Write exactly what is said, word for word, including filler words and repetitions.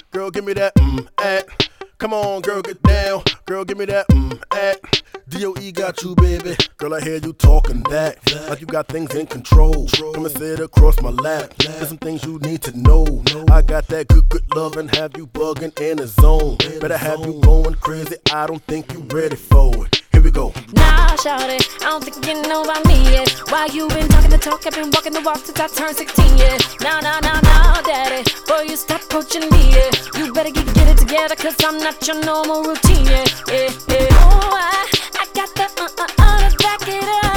Girl, give me that mm at. Come on, girl, get down. Girl, give me that mm at. D O E got you, baby. Girl, I hear you talking that like you got things in control. Come and sit across my lap. There's some things you need to know. I got that good, good love and have you bugging in the zone. Better have you going crazy. I don't think you ready for it. Here we go. Nah, shawty, I don't think you know about me yet. Why you been talking the talk, I've been walking the walk since I turned sixteen, yeah. Nah, nah, nah, nah, daddy, boy, you stop coaching me, yeah. You better get, get it together, cause I'm not your normal routine, yeah, yeah, yeah. Oh, I, I got the uh, uh, uh, to back it up.